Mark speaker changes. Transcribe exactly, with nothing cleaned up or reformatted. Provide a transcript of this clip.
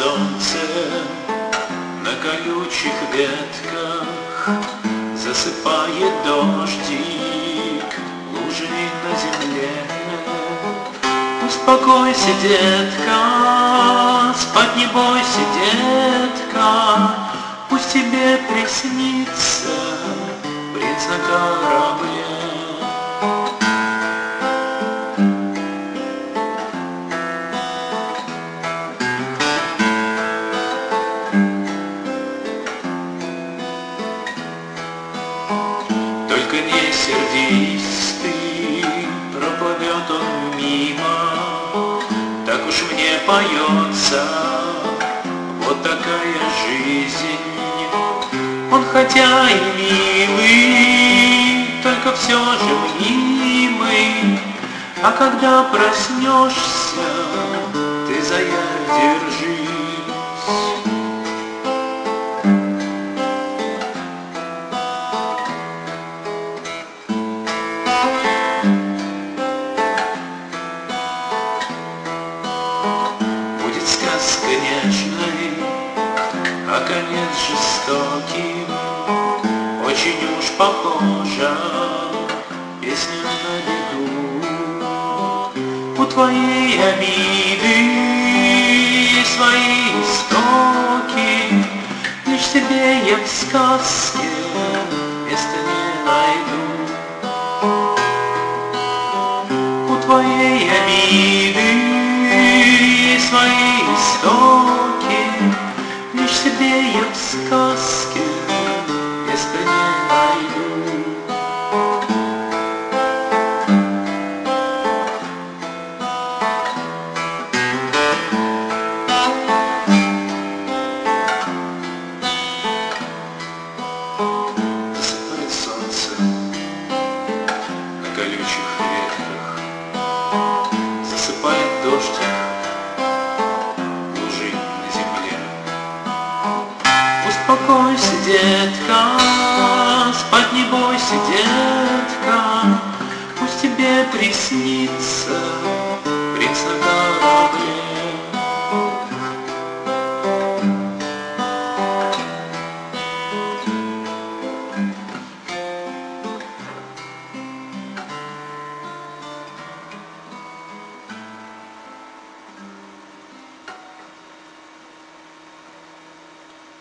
Speaker 1: солнце на колючих ветках, засыпает дождик лужи на земле. Успокойся, детка, спать не бойся, детка, пусть тебе приснится принц на корабле. Только не сердись ты, проплывет он мимо, так уж мне поется, вот такая жизнь. Он хотя и милый, только все же мнимый, а когда проснешься, ты за яд держись. Будет сказка нежной, а конец жестоким, очень уж похожа песня на беду. У твоей обиды свои истоки, лишь тебе я в сказке места не найду. У твоей обиды свои истоки, лишь себе я в сказке места не найду. Засыпает солнце на колючих ветках, засыпает дождик лужи на земле. Успокойся, детка, спать не бойся, детка, пусть тебе приснится